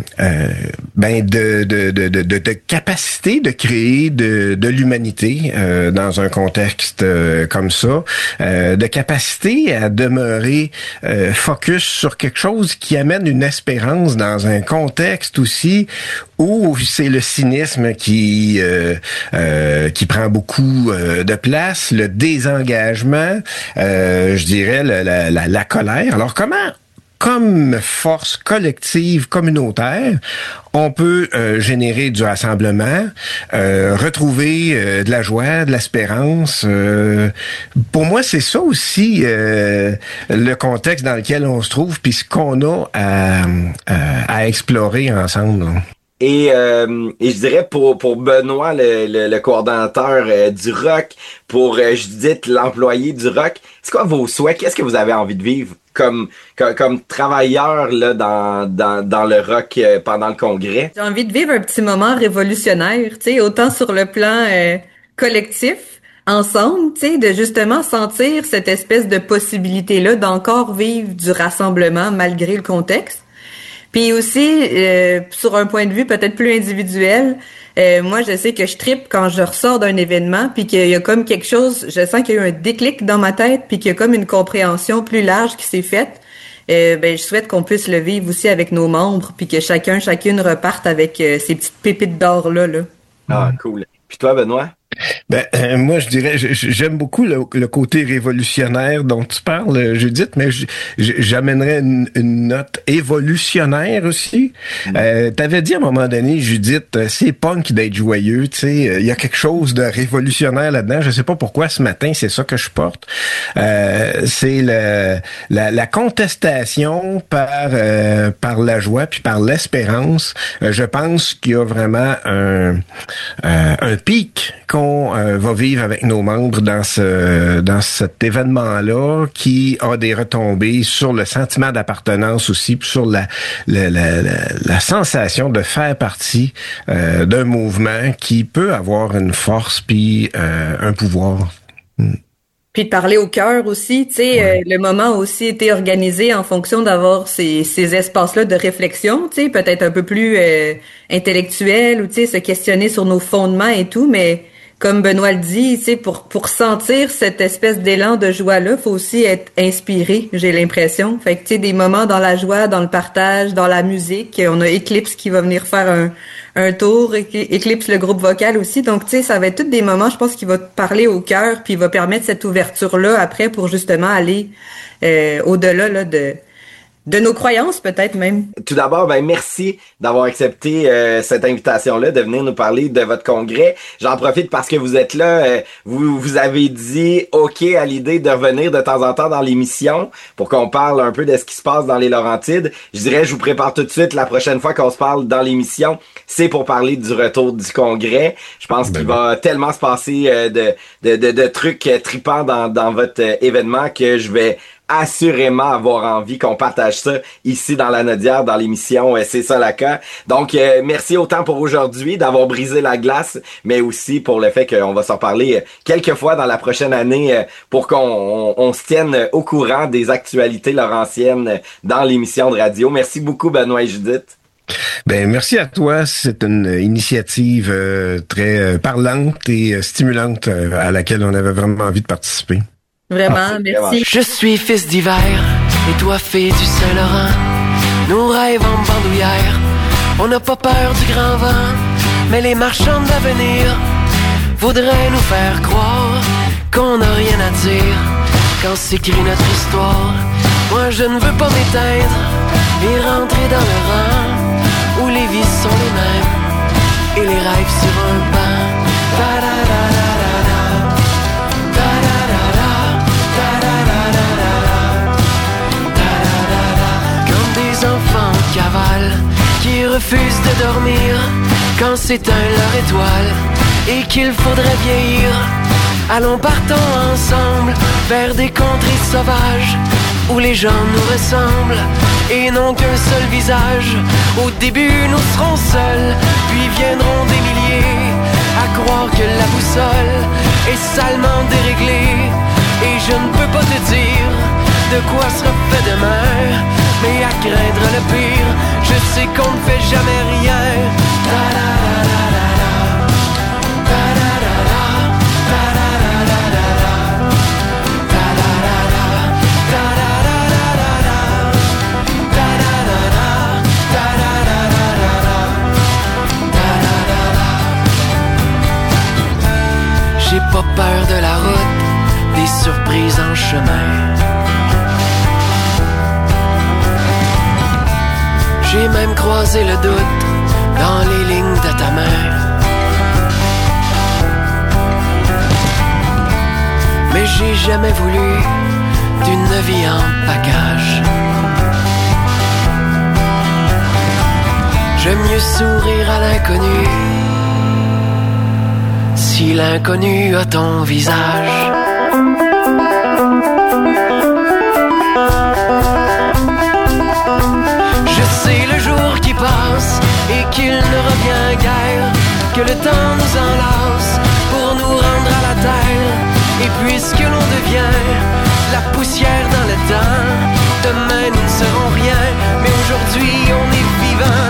capacité de créer de l'humanité dans un contexte comme ça, de capacité à demeurer focus sur quelque chose qui amène une espérance dans un contexte aussi où c'est le cynisme qui prend beaucoup de place, le désengagement, je dirais la colère. Alors comment, comme force collective communautaire, on peut générer du rassemblement, retrouver de la joie, de l'espérance. Pour moi, c'est ça aussi le contexte dans lequel on se trouve, puis ce qu'on a à explorer ensemble. Et je dirais pour Benoît, le coordonnateur du rock, pour Judith, l'employé du rock, c'est quoi vos souhaits? Qu'est-ce que vous avez envie de vivre comme travailleur là dans le rock pendant le congrès? J'ai envie de vivre un petit moment révolutionnaire, tu sais, autant sur le plan collectif, ensemble, tu sais, de justement sentir cette espèce de possibilité-là d'encore vivre du rassemblement malgré le contexte. Puis aussi, sur un point de vue peut-être plus individuel, moi, je sais que je trippe quand je ressors d'un événement, puis qu'il y a comme quelque chose, je sens qu'il y a eu un déclic dans ma tête, puis qu'il y a comme une compréhension plus large qui s'est faite. Je souhaite qu'on puisse le vivre aussi avec nos membres, puis que chacune reparte avec ces petites pépites d'or là. Ah, cool. Puis toi, Benoît? Moi, je dirais, j'aime beaucoup le côté révolutionnaire dont tu parles, Judith, mais j'amènerais une note évolutionnaire aussi. T'avais dit à un moment donné, Judith, c'est punk d'être joyeux, tu sais, il y a quelque chose de révolutionnaire là-dedans. Je sais pas pourquoi ce matin, c'est ça que je porte. C'est la contestation par la joie puis par l'espérance. Je pense qu'il y a vraiment un pic qu'on va vivre avec nos membres dans cet événement-là qui a des retombées sur le sentiment d'appartenance aussi, puis sur la sensation de faire partie d'un mouvement qui peut avoir une force puis un pouvoir. Puis de parler au cœur aussi, tu sais, le moment a aussi été organisé en fonction d'avoir ces espaces-là de réflexion, tu sais, peut-être un peu plus intellectuel ou tu sais, se questionner sur nos fondements et tout, mais comme Benoît le dit, tu sais, pour sentir cette espèce d'élan de joie-là, faut aussi être inspiré, j'ai l'impression. Fait que, tu sais, des moments dans la joie, dans le partage, dans la musique. On a Eclipse qui va venir faire un tour, Eclipse le groupe vocal aussi. Donc, tu sais, ça va être tous des moments, je pense, qui va te parler au cœur, puis va permettre cette ouverture-là après pour justement aller au-delà là de nos croyances, peut-être même. Tout d'abord, merci d'avoir accepté cette invitation-là, de venir nous parler de votre congrès. J'en profite parce que vous êtes là. Vous avez dit OK à l'idée de revenir de temps en temps dans l'émission pour qu'on parle un peu de ce qui se passe dans les Laurentides. Je dirais, je vous prépare tout de suite la prochaine fois qu'on se parle dans l'émission. C'est pour parler du retour du congrès. Je pense qu'il va tellement se passer de trucs tripants dans votre événement que je vais assurément avoir envie qu'on partage ça ici dans la Nodière, dans l'émission C'est ça la cas. Donc, merci autant pour aujourd'hui d'avoir brisé la glace, mais aussi pour le fait qu'on va s'en parler quelques fois dans la prochaine année pour qu'on se tienne au courant des actualités laurentiennes dans l'émission de radio. Merci beaucoup, Benoît et Judith. Merci à toi. C'est une initiative très parlante et stimulante à laquelle on avait vraiment envie de participer. Vraiment, merci. Je suis fils d'hiver et toi fille du Saint-Laurent. Nos rêves en bandoulière, on n'a pas peur du grand vent. Mais les marchands d'avenir voudraient nous faire croire qu'on n'a rien à dire quand s'écrit notre histoire. Moi je ne veux pas m'éteindre et rentrer dans le rang où les vies sont les mêmes et les rêves sur un banc. Qui refusent de dormir quand s'éteint leur étoile et qu'il faudrait vieillir. Allons partons ensemble vers des contrées sauvages où les gens nous ressemblent et n'ont qu'un seul visage. Au début nous serons seuls, puis viendront des milliers à croire que la boussole est salement déréglée. Et je ne peux pas te dire de quoi sera fait demain, mais à craindre le pire, je sais qu'on ne fait jamais rien. J'ai pas peur de la route, des surprises en chemin. J'ai même croisé le doute dans les lignes de ta main. Mais j'ai jamais voulu d'une vie en bagage. J'aime mieux sourire à l'inconnu si l'inconnu a ton visage. Et qu'il ne revient guère, que le temps nous enlace pour nous rendre à la terre. Et puisque l'on devient la poussière dans le temps, demain nous ne serons rien, mais aujourd'hui on est vivant.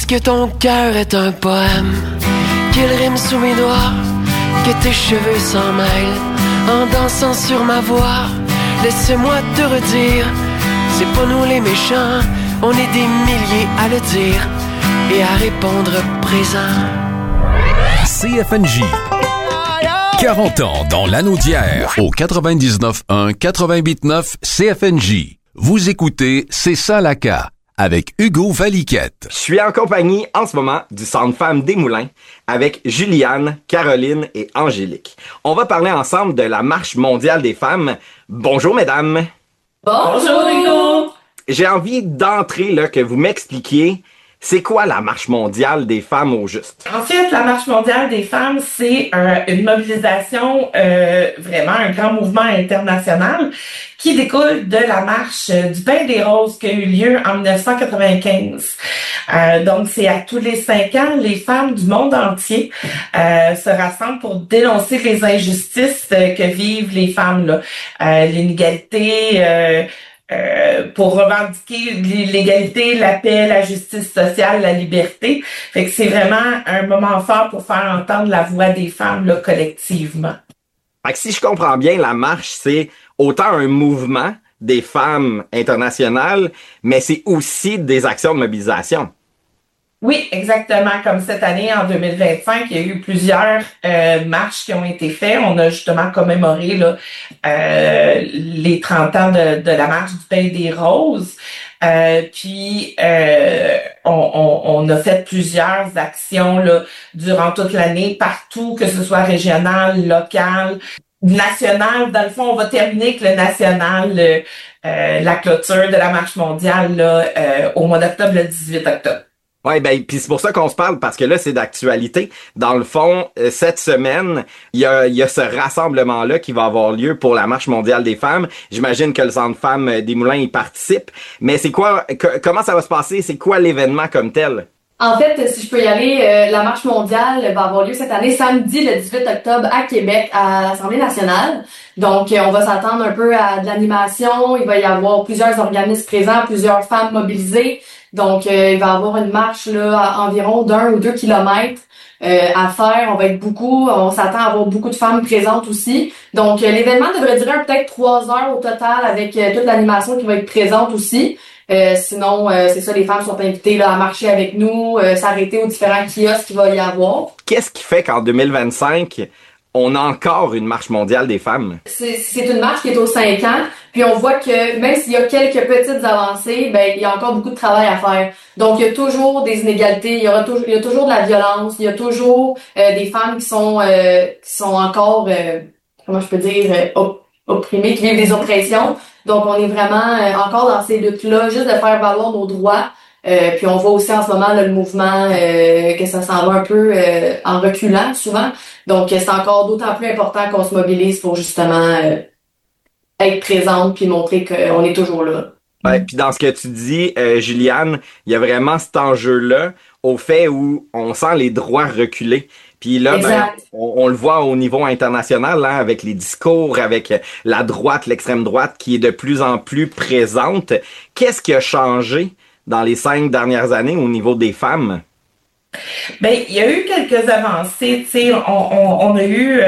Est-ce que ton cœur est un poème, qu'il rime sous mes doigts, que tes cheveux s'en mêlent en dansant sur ma voix? Laisse-moi te redire, c'est pas nous les méchants, on est des milliers à le dire et à répondre présent. CFNJ. 40 ans dans l'Anaudière au 99.1, 88.9 CFNJ. Vous écoutez C'est ça la Ca avec Hugo Valiquette. Je suis en compagnie en ce moment du Centre Femmes des Moulins avec Juliane, Caroline et Angélique. On va parler ensemble de la Marche mondiale des femmes. Bonjour mesdames. Bonjour Hugo. J'ai envie d'entrer là que vous m'expliquiez c'est quoi la Marche mondiale des femmes au juste? En fait, la Marche mondiale des femmes, c'est une mobilisation, vraiment un grand mouvement international qui découle de la Marche du Pain des Roses qui a eu lieu en 1995. Donc, c'est à tous les 5 ans, les femmes du monde entier se rassemblent pour dénoncer les injustices que vivent les femmes, là. L'inégalité... pour revendiquer l'égalité, la paix, la justice sociale, la liberté. Fait que c'est vraiment un moment fort pour faire entendre la voix des femmes là, collectivement. Fait que si je comprends bien, la marche, c'est autant un mouvement des femmes internationales, mais c'est aussi des actions de mobilisation. Oui, exactement. Comme cette année, en 2025, il y a eu plusieurs marches qui ont été faites. On a justement commémoré là, les 30 ans de la marche du Pain des Roses. Puis on a fait plusieurs actions là, durant toute l'année, partout, que ce soit régional, local, national. Dans le fond, on va terminer avec le national, la clôture de la marche mondiale là, au mois d'octobre, le 18 octobre. Ouais, ben puis c'est pour ça qu'on se parle, parce que là, c'est d'actualité. Dans le fond, cette semaine, il y a ce rassemblement-là qui va avoir lieu pour la Marche mondiale des femmes. J'imagine que le Centre Femmes des Moulins y participe. Mais c'est quoi, comment ça va se passer? C'est quoi l'événement comme tel? En fait, si je peux y aller, la Marche mondiale va avoir lieu cette année, samedi, le 18 octobre, à Québec, à l'Assemblée nationale. Donc, on va s'attendre un peu à de l'animation. Il va y avoir plusieurs organismes présents, plusieurs femmes mobilisées. Donc, il va y avoir une marche là à environ d'1 ou 2 kilomètres à faire. On va être beaucoup. On s'attend à avoir beaucoup de femmes présentes aussi. Donc, l'événement devrait durer peut-être 3 heures au total avec toute l'animation qui va être présente aussi. Sinon, c'est ça, les femmes sont invitées là, à marcher avec nous, s'arrêter aux différents kiosques qu'il va y avoir. Qu'est-ce qui fait qu'en 2025, on a encore une marche mondiale des femmes? C'est une marche qui est aux 5 ans, puis on voit que même s'il y a quelques petites avancées, ben il y a encore beaucoup de travail à faire. Donc il y a toujours des inégalités, il y a toujours de la violence, il y a toujours des femmes qui sont encore comment je peux dire opprimées, qui vivent des oppressions. Donc on est vraiment encore dans ces luttes-là, juste de faire valoir nos droits. Puis on voit aussi en ce moment là, le mouvement que ça s'en va un peu en reculant souvent. Donc c'est encore d'autant plus important qu'on se mobilise pour justement être présente puis montrer qu'on est toujours là. Ouais, puis dans ce que tu dis, Juliane, il y a vraiment cet enjeu-là au fait où on sent les droits reculer. Puis là, ben, on le voit au niveau international, hein, avec les discours, avec la droite, l'extrême droite qui est de plus en plus présente. Qu'est-ce qui a changé dans les 5 dernières années au niveau des femmes? Ben, il y a eu quelques avancées, tu sais, on a eu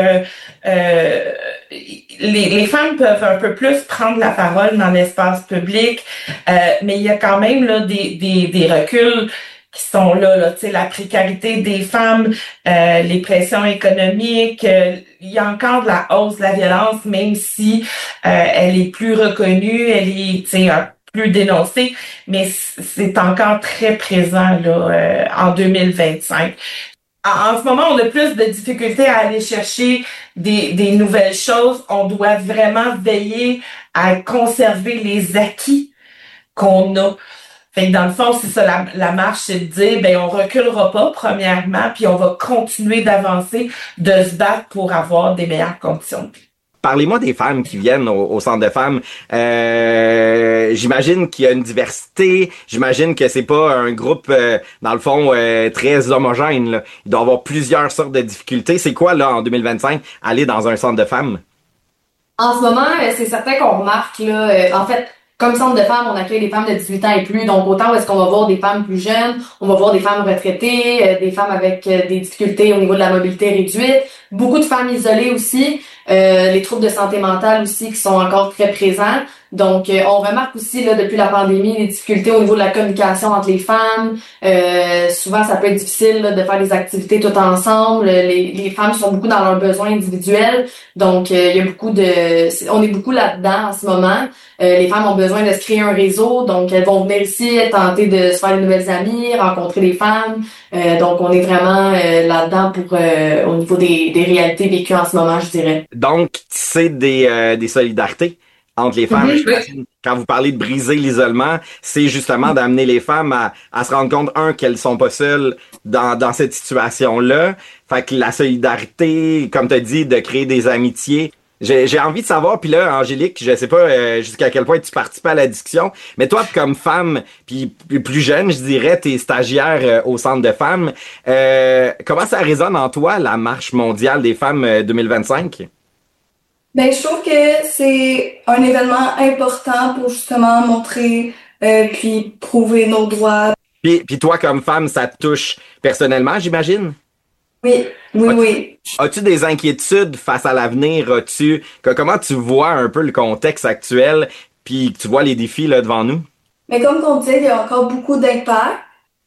les femmes peuvent un peu plus prendre la parole dans l'espace public, mais il y a quand même là des reculs qui sont là, tu sais, la précarité des femmes, les pressions économiques, il y a encore de la hausse de la violence, même si elle est plus reconnue, elle est, tu sais, plus dénoncée, mais c'est encore très présent là en 2025. En ce moment, on a plus de difficultés à aller chercher des nouvelles choses. On doit vraiment veiller à conserver les acquis qu'on a. Fait que dans le fond, c'est ça la marche, c'est de dire, ben on reculera pas premièrement, puis on va continuer d'avancer, de se battre pour avoir des meilleures conditions de vie. Parlez-moi des femmes qui viennent au Centre de femmes. J'imagine qu'il y a une diversité. J'imagine que c'est pas un groupe, dans le fond, très homogène, là. Il doit y avoir plusieurs sortes de difficultés. C'est quoi, là, en 2025, aller dans un centre de femmes? En ce moment, c'est certain qu'on remarque, là, en fait, comme centre de femmes, on accueille des femmes de 18 ans et plus. Donc, autant où est-ce qu'on va voir des femmes plus jeunes, on va voir des femmes retraitées, des femmes avec des difficultés au niveau de la mobilité réduite, beaucoup de femmes isolées aussi, les troubles de santé mentale aussi qui sont encore très présents. Donc, on remarque aussi là depuis la pandémie les difficultés au niveau de la communication entre les femmes. Souvent, ça peut être difficile là, de faire des activités tout ensemble. Les femmes sont beaucoup dans leurs besoins individuels. Donc, il y a on est beaucoup là-dedans en ce moment. Les femmes ont besoin de se créer un réseau. Donc, elles vont venir ici tenter de se faire de nouvelles amies, rencontrer des femmes. Donc, on est vraiment là-dedans pour au niveau des réalités vécues en ce moment, je dirais. Donc, c'est des solidarités entre les femmes. Quand vous parlez de briser l'isolement, c'est justement d'amener les femmes à se rendre compte, qu'elles sont pas seules dans cette situation-là. Fait que la solidarité, comme tu as dit, de créer des amitiés. J'ai envie de savoir, puis là, Angélique, je sais pas jusqu'à quel point tu participes à la discussion, mais toi, comme femme, puis plus jeune, je dirais, t'es stagiaire au Centre de femmes. Comment ça résonne en toi, la Marche mondiale des femmes 2025? Ben, je trouve que c'est un événement important pour justement montrer puis prouver nos droits. Puis toi, comme femme, ça te touche personnellement, j'imagine? Oui. As-tu des inquiétudes face à l'avenir? Comment tu vois un peu le contexte actuel puis tu vois les défis là devant nous? Mais comme on disait, il y a encore beaucoup d'impact.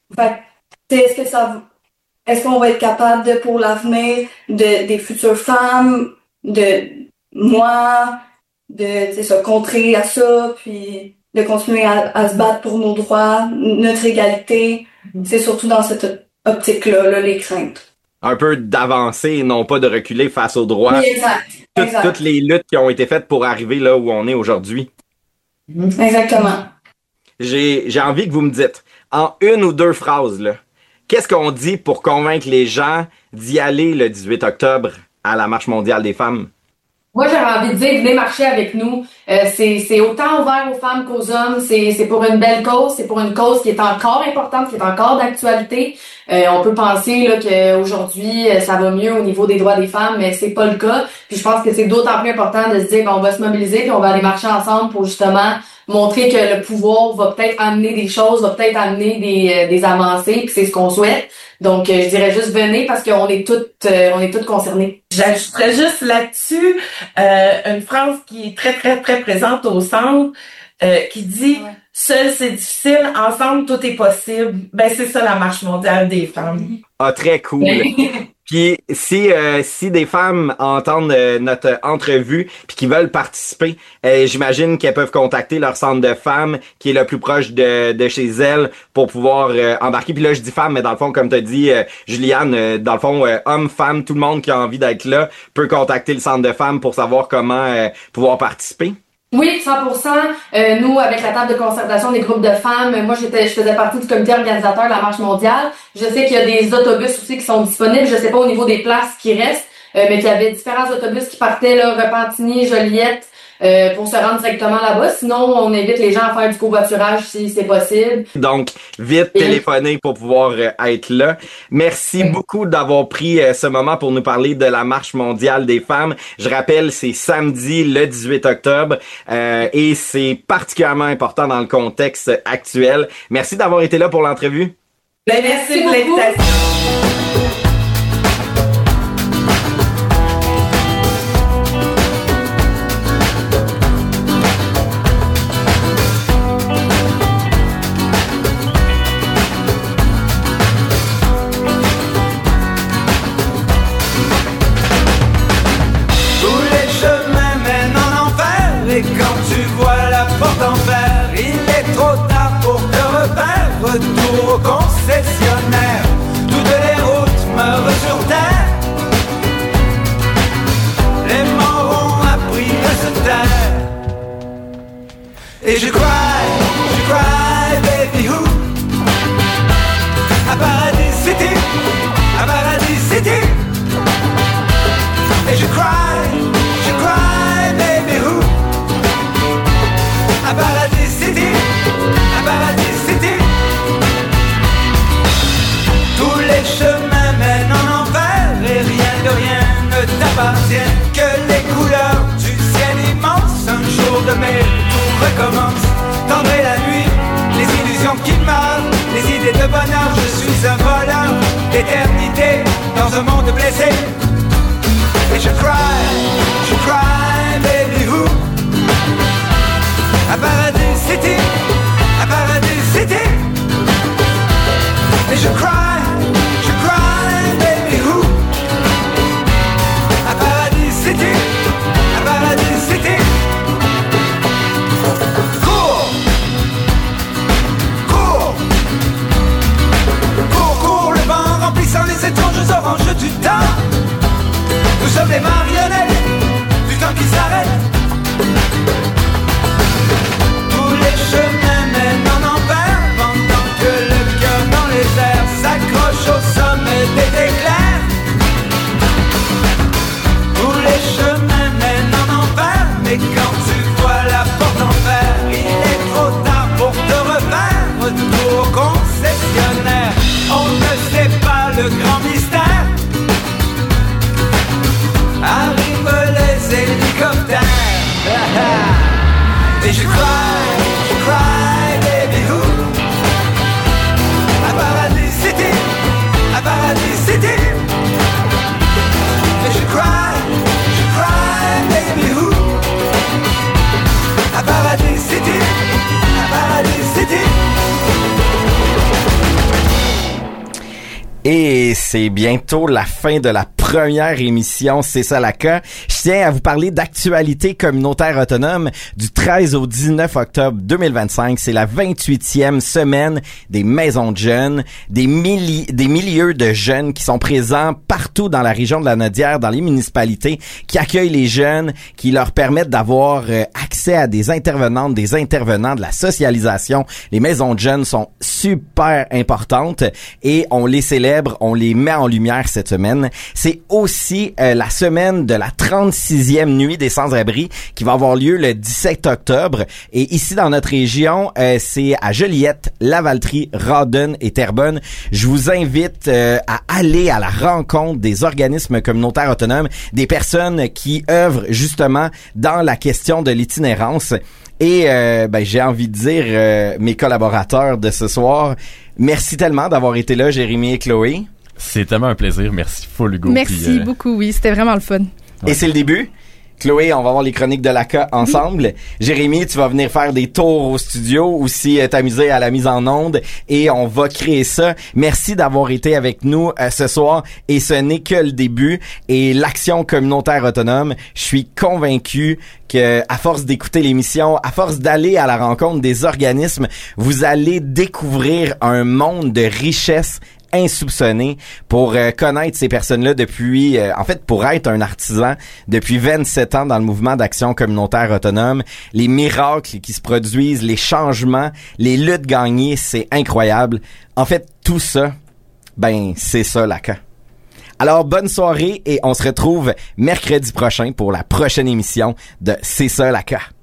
Fait est-ce qu'on va être capable de, pour l'avenir, des futures femmes, de moi, de se contrer à ça, puis de continuer à se battre pour nos droits, notre égalité. C'est surtout dans cette optique-là, les craintes. Un peu d'avancer et non pas de reculer face aux droits. Oui, exact. Toutes les luttes qui ont été faites pour arriver là où on est aujourd'hui. Exactement. J'ai envie que vous me dites, en une ou deux phrases, là, qu'est-ce qu'on dit pour convaincre les gens d'y aller le 18 octobre à la Marche mondiale des femmes? Moi, j'aurais envie de dire, venez marcher avec nous. C'est autant ouvert aux femmes qu'aux hommes. C'est pour une belle cause. C'est pour une cause qui est encore importante, qui est encore d'actualité. On peut penser là qu'aujourd'hui, ça va mieux au niveau des droits des femmes, mais c'est pas le cas. Puis je pense que c'est d'autant plus important de se dire, on va se mobiliser puis on va aller marcher ensemble pour justement montrer que le pouvoir va peut-être amener des choses, va peut-être amener des avancées, puis c'est ce qu'on souhaite. Donc, je dirais juste venez parce qu'on est toutes concernées. J'ajouterais juste là-dessus une phrase qui est très, très, très présente au centre, qui dit « Seul, c'est difficile, ensemble, tout est possible ». Ben, c'est ça la Marche mondiale des femmes. Ah, très cool. Puis si des femmes entendent notre entrevue puis qui veulent participer, j'imagine qu'elles peuvent contacter leur centre de femmes qui est le plus proche de chez elles pour pouvoir embarquer. Puis là, je dis femmes, mais dans le fond, comme tu as dit, Juliane, dans le fond, hommes, femmes, tout le monde qui a envie d'être là peut contacter le centre de femmes pour savoir comment pouvoir participer. Oui, 100%. Nous, avec la table de concertation des groupes de femmes, moi, je faisais partie du comité organisateur de la Marche mondiale. Je sais qu'il y a des autobus aussi qui sont disponibles. Je sais pas au niveau des places qui restent, mais qu'il y avait différents autobus qui partaient là, Repentigny, Joliette, pour se rendre directement là-bas. Sinon, on invite les gens à faire du covoiturage si c'est possible. Donc, vite téléphoner pour pouvoir être là. Merci beaucoup d'avoir pris ce moment pour nous parler de la Marche mondiale des femmes. Je rappelle, c'est samedi le 18 octobre et c'est particulièrement important dans le contexte actuel. Merci d'avoir été là pour l'entrevue. Merci pour l'invitation. Retour au concessionnaire, toutes les routes meurent sur terre. Les morts ont appris à se taire. Et je cry, baby who? À Paradis City. Et je cry, baby who? À Paradis City. Tous les chemins mènent en enfer et rien de rien ne t'appartient. Que les couleurs du ciel immense, un jour de mai tout recommence. c'est bientôt la fin de la première émission C'est ça la cas. Je tiens à vous parler d'actualité communautaire autonome du 13 au 19 octobre 2025. C'est la 28e semaine des maisons de jeunes, des milieux de jeunes qui sont présents partout dans la région de la Naudière, dans les municipalités, qui accueillent les jeunes, qui leur permettent d'avoir accès à des intervenantes, des intervenants, de la socialisation. Les maisons de jeunes sont super importantes et on les célèbre, on les met en lumière cette semaine. C'est aussi la semaine de la 36e nuit des sans-abri qui va avoir lieu le 17 octobre. Et ici dans notre région, c'est à Joliette, Lavaltrie, Rawdon et Terrebonne. Je vous invite à aller à la rencontre des organismes communautaires autonomes, des personnes qui œuvrent justement dans la question de l'itinérance. Et j'ai envie de dire, mes collaborateurs de ce soir, merci tellement d'avoir été là, Jérémy et Chloé. C'est tellement un plaisir. Merci full Hugo. Merci beaucoup, oui. C'était vraiment le fun. Et c'est le début. Chloé, on va voir les chroniques de l'ACA ensemble. Oui. Jérémy, tu vas venir faire des tours au studio, aussi t'amuser à la mise en onde et on va créer ça. Merci d'avoir été avec nous ce soir et ce n'est que le début. Et l'Action communautaire autonome, je suis convaincu que à force d'écouter l'émission, à force d'aller à la rencontre des organismes, vous allez découvrir un monde de richesse insoupçonné pour connaître ces personnes-là depuis, pour être un artisan depuis 27 ans dans le mouvement d'action communautaire autonome. Les miracles qui se produisent, les changements, les luttes gagnées, c'est incroyable. En fait, tout ça, c'est ça l'ACA. Alors, bonne soirée et on se retrouve mercredi prochain pour la prochaine émission de C'est ça l'ACA.